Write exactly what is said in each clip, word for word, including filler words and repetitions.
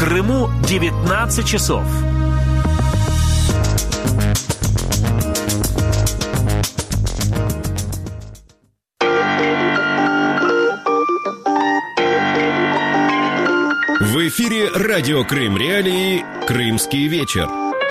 Крыму девятнадцать часов. В эфире радио Крым Реалии «Крымский вечер».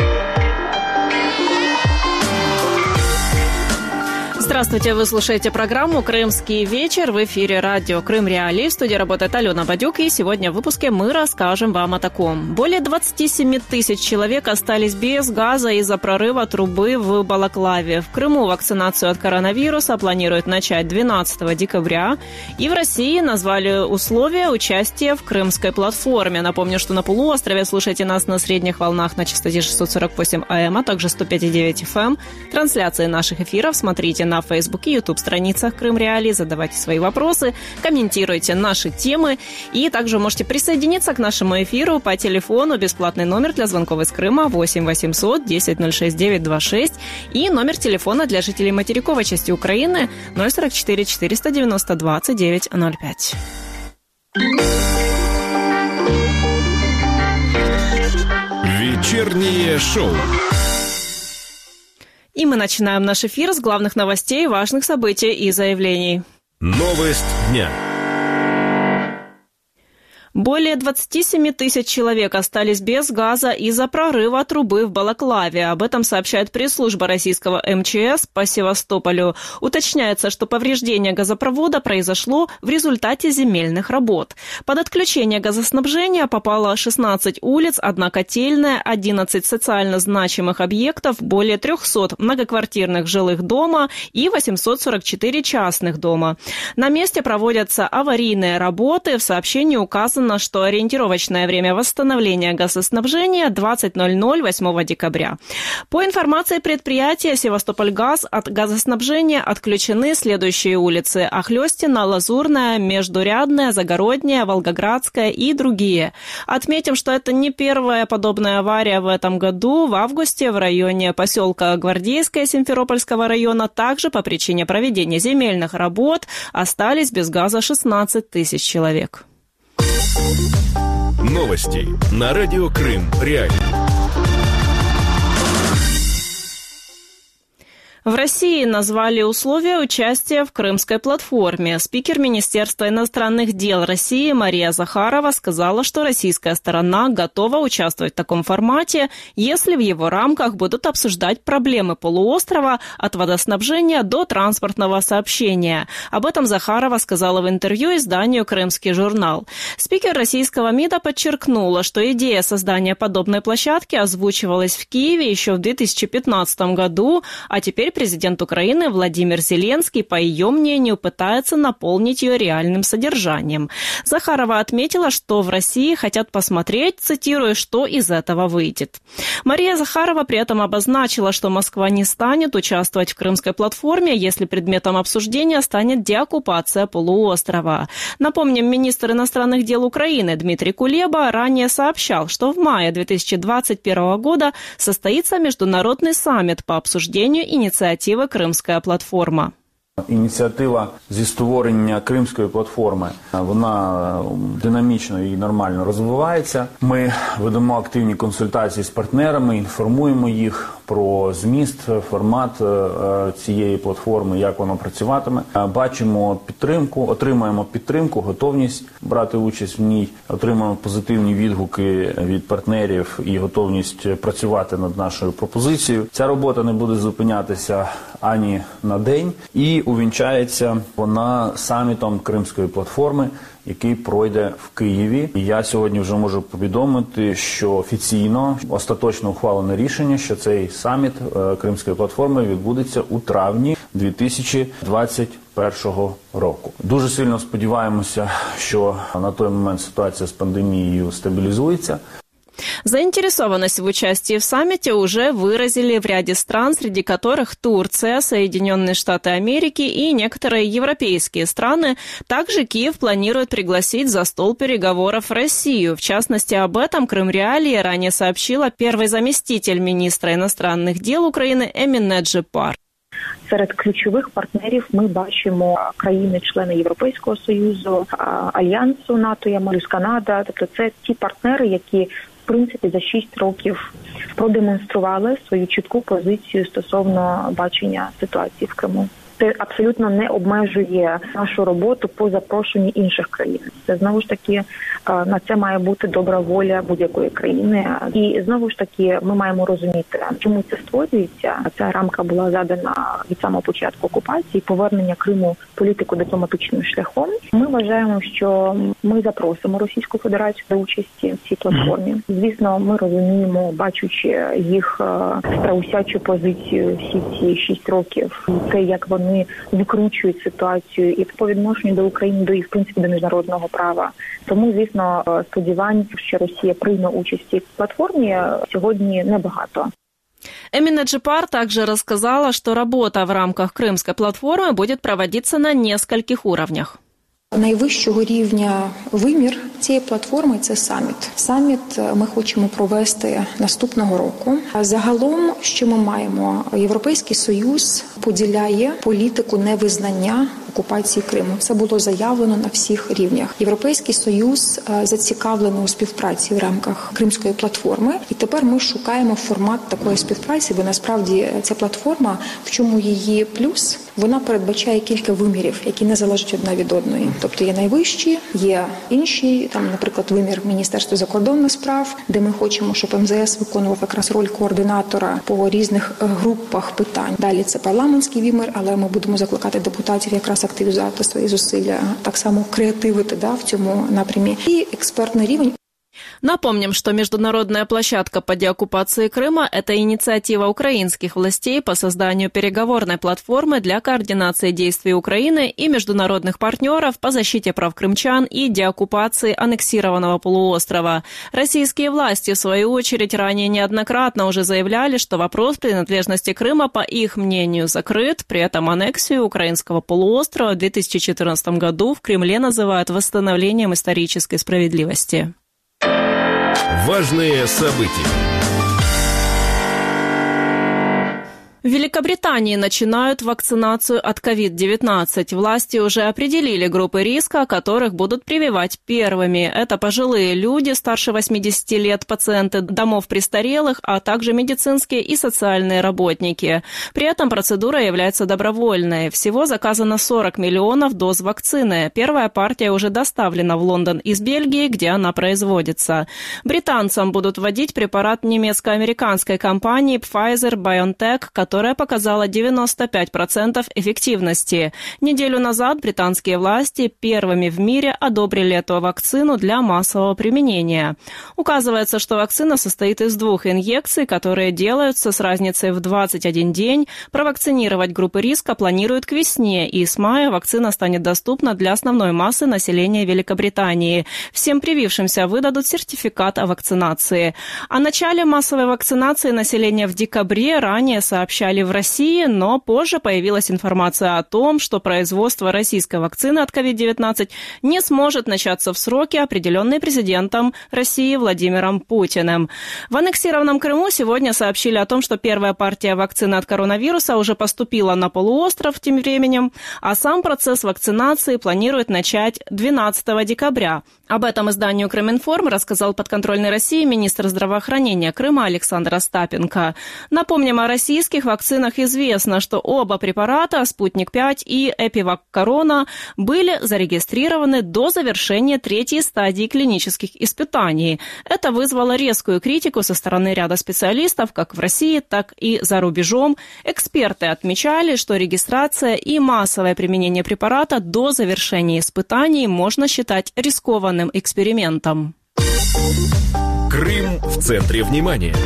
Здравствуйте, вы слушаете программу «Крымский вечер». В эфире радио Крым Реалии. В студии работает Алена Бадюк. И сегодня в выпуске мы расскажем вам о таком. Более двадцать семь тысяч человек остались без газа из-за прорыва трубы в Балаклаве. В Крыму вакцинацию от коронавируса планируют начать двенадцатого декабря. И в России назвали условия участия в крымской платформе. Напомню, что на полуострове слушайте нас на средних волнах на частоте шестьсот сорок восемь АМ, а также сто пять и девять эф эм. Трансляции наших эфиров смотрите на в Фейсбуке и Ютуб страницах Крым Реалии. Задавайте свои вопросы, комментируйте наши темы. И также можете присоединиться к нашему эфиру по телефону. Бесплатный номер для звонков из Крыма восемь восемьсот десять ноль шесть девять два шесть. И номер телефона для жителей материковой части Украины ноль сорок четыре четыреста девяносто двадцать девять ноль пять. Вечернее шоу. И мы начинаем наш эфир с главных новостей, важных событий и заявлений. Новость дня. Более двадцать семь тысяч человек остались без газа из-за прорыва трубы в Балаклаве. Об этом сообщает пресс-служба российского эм че эс по Севастополю. Уточняется, что повреждение газопровода произошло в результате земельных работ. Под отключение газоснабжения попало шестнадцать улиц, одна котельная, одиннадцать социально значимых объектов, более триста многоквартирных жилых дома и восемьсот сорок четыре частных дома. На месте проводятся аварийные работы. В сообщении указано, что ориентировочное время восстановления газоснабжения двадцать ноль ноль восьмого декабря. По информации предприятия «Севастопольгаз» от газоснабжения отключены следующие улицы: Охлёстина, Лазурная, Междурядная, Загородняя, Волгоградская и другие. Отметим, что это не первая подобная авария в этом году. В августе в районе поселка Гвардейское Симферопольского района также по причине проведения земельных работ остались без газа шестнадцать тысяч человек. Новости на радио Крым Реалии. В России назвали условия участия в крымской платформе. Спикер Министерства иностранных дел России Мария Захарова сказала, что российская сторона готова участвовать в таком формате, если в его рамках будут обсуждать проблемы полуострова от водоснабжения до транспортного сообщения. Об этом Захарова сказала в интервью изданию «Крымский журнал». Спикер российского МИДа подчеркнула, что идея создания подобной площадки озвучивалась в Киеве еще в две тысячи пятнадцатом году, а теперь президент Украины Владимир Зеленский, по ее мнению, пытается наполнить ее реальным содержанием. Захарова отметила, что в России хотят посмотреть, цитирую, что из этого выйдет. Мария Захарова при этом обозначила, что Москва не станет участвовать в крымской платформе, если предметом обсуждения станет деоккупация полуострова. Напомним, министр иностранных дел Украины Дмитрий Кулеба ранее сообщал, что в мае две тысячи двадцать первого года состоится международный саммит по обсуждению инициативы Ініціатива «Кримська платформа». Ініціатива зі створення Кримської платформи, вона динамічно і нормально розвивається. Ми ведемо активні консультації з партнерами, інформуємо їх про зміст, формат цієї платформи, як вона працюватиме. Бачимо підтримку, отримаємо підтримку, готовність брати участь в ній, отримаємо позитивні відгуки від партнерів і готовність працювати над нашою пропозицією. Ця робота не буде зупинятися ані на день і увінчається вона самітом Кримської платформи, який пройде в Києві. І я сьогодні вже можу повідомити, що офіційно остаточно ухвалене рішення, що цей саміт Кримської платформи відбудеться у травні дві тисячі двадцять першого року. Дуже сильно сподіваємося, що на той момент ситуація з пандемією стабілізується. Заинтересованность в участии в саммите уже выразили в ряде стран, среди которых Турция, Соединенные Штаты Америки и некоторые европейские страны. Также Киев планирует пригласить за стол переговоров Россию. В частности, об этом Крым Реалии ранее сообщила первый заместитель министра иностранных дел Украины Эмине Джипар. Серед ключових партнерів ми бачимо країни-члени Європейського Союзу, Альянсу НАТО, я молюсь, Канада. Тобто це ті партнери, які в принципі за шість років продемонстрували свою чітку позицію стосовно бачення ситуації в Криму. Це абсолютно не обмежує нашу роботу по запрошенню інших країн. Це знову ж таки на це має бути добра воля будь-якої країни. І знову ж таки ми маємо розуміти, чому це створюється. Ця рамка була задана від самого початку окупації, повернення Криму політико-дипломатичним шляхом. Ми вважаємо, що ми запросимо Російську Федерацію до участі в цій платформі. Звісно, ми розуміємо, бачучи їх страусячу позицію всі ці шість років, те, як вони Вони викручують ситуацію і по відношенню до України, до і в принципі до міжнародного права. Тому, звісно, сподівань, що Росія прийме участь в цій платформі, сьогодні небагато. Эмина Джипар также рассказала, что работа в рамках Крымской платформы будет проводиться на нескольких уровнях. Найвищого рівня вимір цієї платформи – це саміт. Саміт ми хочемо провести наступного року. Загалом, що ми маємо? Європейський Союз поділяє політику невизнання окупації Криму. Це було заявлено на всіх рівнях. Європейський Союз зацікавлений у співпраці в рамках Кримської платформи. І тепер ми шукаємо формат такої співпраці, бо насправді ця платформа, в чому її плюс? Вона передбачає кілька вимірів, які не залежать одна від одної. Тобто є найвищі, є інші, там, наприклад, вимір Міністерства закордонних справ, де ми хочемо, щоб ем зе ес виконував якраз роль координатора по різних групах питань. Далі це парламентський вимір, але ми будемо закликати депутатів якраз активізувати свої зусилля, так само креативити да, в цьому напрямі. І експертний рівень. Напомним, что международная площадка по деоккупации Крыма – это инициатива украинских властей по созданию переговорной платформы для координации действий Украины и международных партнеров по защите прав крымчан и деоккупации аннексированного полуострова. Российские власти, в свою очередь, ранее неоднократно уже заявляли, что вопрос принадлежности Крыма, по их мнению, закрыт. При этом аннексию украинского полуострова в две тысячи четырнадцатом году в Кремле называют восстановлением исторической справедливости. Важные события. В Великобритании начинают вакцинацию от ковид девятнадцать. Власти уже определили группы риска, которых будут прививать первыми. Это пожилые люди, старше восьмидесяти лет, пациенты домов престарелых, а также медицинские и социальные работники. При этом процедура является добровольной. Всего заказано сорок миллионов доз вакцины. Первая партия уже доставлена в Лондон из Бельгии, где она производится. Британцам будут вводить препарат немецко-американской компании Pfizer-BioNTech, который которая показала девяносто пять процентов эффективности. Неделю назад британские власти первыми в мире одобрили эту вакцину для массового применения. Указывается, что вакцина состоит из двух инъекций, которые делаются с разницей в двадцать один день. Провакцинировать группы риска планируют к весне, и с мая вакцина станет доступна для основной массы населения Великобритании. Всем привившимся выдадут сертификат о вакцинации. О начале массовой вакцинации населения в декабре ранее сообщали в России, но позже появилась информация о том, что производство российской вакцины от ковид девятнадцать не сможет начаться в сроки, определенные президентом России Владимиром Путиным. В аннексированном Крыму сегодня сообщили о том, что первая партия вакцины от коронавируса уже поступила на полуостров тем временем, а сам процесс вакцинации планируют начать двенадцатого декабря. Об этом изданию «Крыминформ» рассказал подконтрольный России министр здравоохранения Крыма Александр Остапенко. Напомним, о российских вакцинах известно, что оба препарата «Спутник пять» и «Эпивак Корона» были зарегистрированы до завершения третьей стадии клинических испытаний. Это вызвало резкую критику со стороны ряда специалистов как в России, так и за рубежом. Эксперты отмечали, что регистрация и массовое применение препарата до завершения испытаний можно считать рискованным экспериментом. Крым в центре внимания.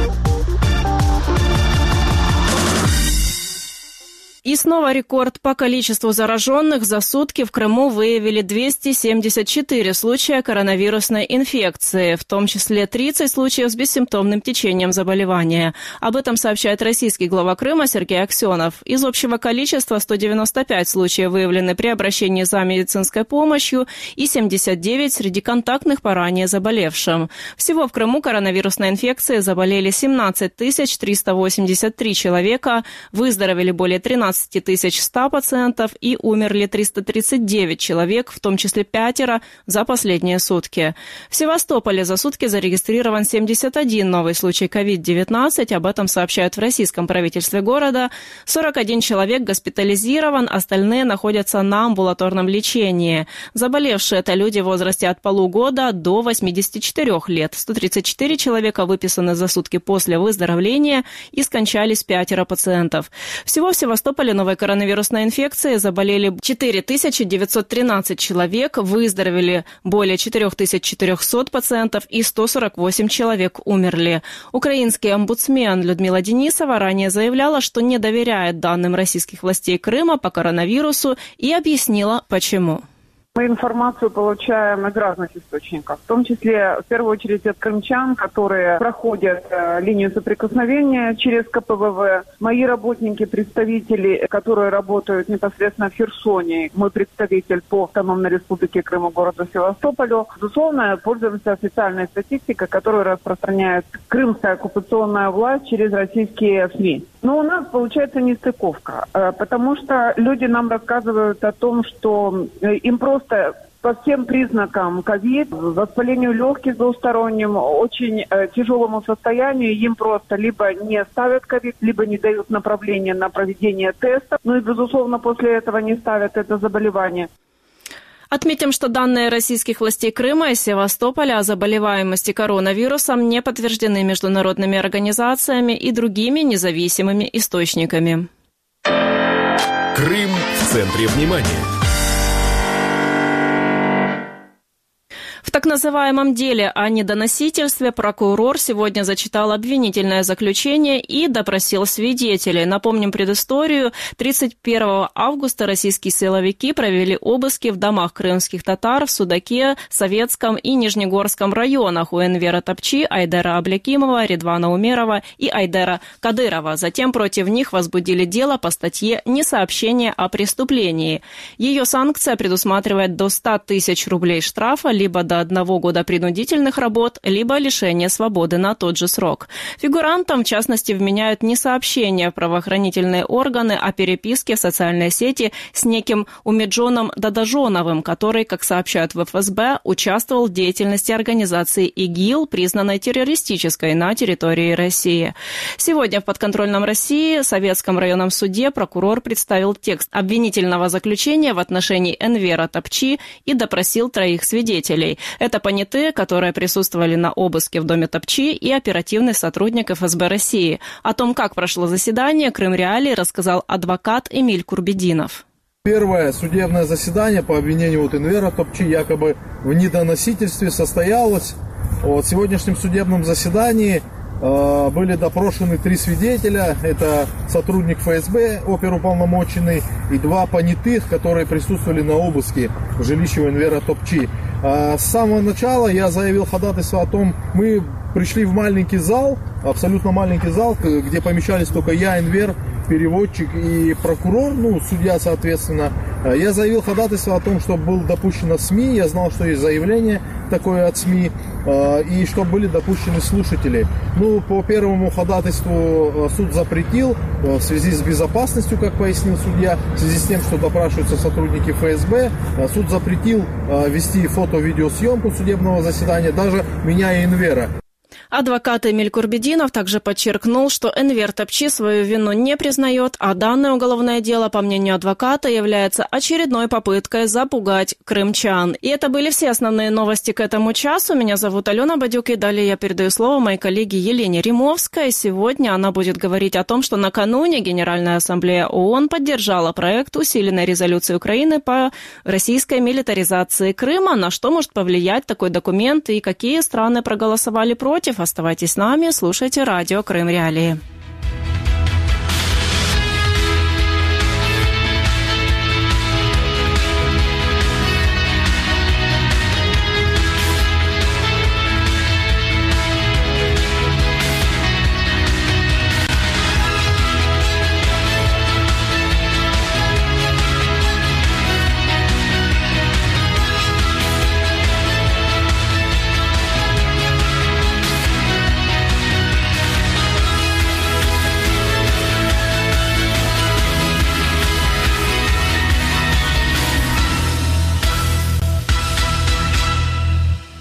И снова рекорд по количеству зараженных. За сутки в Крыму выявили двести семьдесят четыре случая коронавирусной инфекции, в том числе тридцать случаев с бессимптомным течением заболевания. Об этом сообщает российский глава Крыма Сергей Аксенов. Из общего количества сто девяносто пять случаев выявлены при обращении за медицинской помощью и семьдесят девять среди контактных по ранее заболевшим. Всего в Крыму коронавирусной инфекцией заболели семнадцать тысяч триста восемьдесят три человека, выздоровели более тринадцати двенадцать тысяч сто пациентов и умерли триста тридцать девять человек, в том числе пятеро за последние сутки. В Севастополе за сутки зарегистрирован семьдесят один новый случай ковид девятнадцать, об этом сообщают в российском правительстве города. сорок один человек госпитализирован, остальные находятся на амбулаторном лечении. Заболевшие – это люди в возрасте от полугода до восьмидесяти четырёх лет. сто тридцать четыре человека выписаны за сутки после выздоровления и скончались пятеро пациентов. Всего в Севастополе новой коронавирусной инфекцией заболели четыре тысячи девятьсот тринадцать человек, выздоровели более четыре тысячи четыреста пациентов и сто сорок восемь человек умерли. Украинский омбудсмен Людмила Денисова ранее заявляла, что не доверяет данным российских властей Крыма по коронавирусу и объяснила, почему. Мы информацию получаем из разных источников, в том числе, в первую очередь, от крымчан, которые проходят э, линию соприкосновения через ка пэ вэ вэ. Мои работники, представители, которые работают непосредственно в Херсоне, мой представитель по автономной республике Крым и городу Севастополю, безусловно, пользуемся официальной статистикой, которую распространяет крымская оккупационная власть через российские СМИ. Но у нас получается нестыковка, э, потому что люди нам рассказывают о том, что э, им просто по всем признакам ковид, воспалению легких двусторонним, очень э, тяжелому состоянию, им просто либо не ставят ковид, либо не дают направление на проведение тестов, ну и, безусловно, после этого не ставят это заболевание. Отметим, что данные российских властей Крыма и Севастополя о заболеваемости коронавирусом не подтверждены международными организациями и другими независимыми источниками. Крым в центре внимания. В так называемом деле о недоносительстве прокурор сегодня зачитал обвинительное заключение и допросил свидетелей. Напомним предысторию. тридцать первого августа российские силовики провели обыски в домах крымских татар в Судаке, Советском и Нижнегорском районах у Энвера Топчи, Айдера Аблякимова, Редвана Умерова и Айдера Кадырова. Затем против них возбудили дело по статье «Несообщение о преступлении». Ее санкция предусматривает до ста тысяч рублей штрафа, либо до одного года принудительных работ, либо лишения свободы на тот же срок. Фигурантам, в частности, вменяют несообщение в правоохранительные органы о переписке в социальной сети с неким Умеджоном Дадажоновым, который, как сообщают в эф эс бэ, участвовал в деятельности организации ИГИЛ, признанной террористической на территории России. Сегодня в подконтрольном России Советском районном суде прокурор представил текст обвинительного заключения в отношении Энвера Топчи и допросил троих свидетелей. Это понятые, которые присутствовали на обыске в доме Топчи, и оперативный сотрудник эф эс бэ России. О том, как прошло заседание, Крым Реалии рассказал адвокат Эмиль Курбединов. Первое судебное заседание по обвинению вот Энвера Топчи якобы в недоносительстве состоялось. Вот, в сегодняшнем судебном заседании э, были допрошены три свидетеля. Это сотрудник эф эс бэ, оперуполномоченный, и два понятых, которые присутствовали на обыске в жилище Энвера Топчи. С самого начала я заявил ходатайство о том, мы пришли в маленький зал, абсолютно маленький зал, где помещались только я, Энвер, переводчик и прокурор, ну, судья, соответственно. Я заявил ходатайство о том, чтобы было допущено СМИ, я знал, что есть заявление такое от СМИ, и чтобы были допущены слушатели. Ну, по первому ходатайству суд запретил в связи с безопасностью, как пояснил судья, в связи с тем, что допрашиваются сотрудники эф эс бэ, суд запретил вести фото-видеосъемку судебного заседания, даже меня и Энвера. Адвокат Эмиль Курбединов также подчеркнул, что Энвер Топчи свою вину не признает, а данное уголовное дело, по мнению адвоката, является очередной попыткой запугать крымчан. И это были все основные новости к этому часу. Меня зовут Алена Бадюк, и далее я передаю слово моей коллеге Елене Римовской. Сегодня она будет говорить о том, что накануне Генеральная ассамблея ООН поддержала проект усиленной резолюции Украины по российской милитаризации Крыма. На что может повлиять такой документ и какие страны проголосовали против? Оставайтесь с нами, слушайте радио Крым Реалии.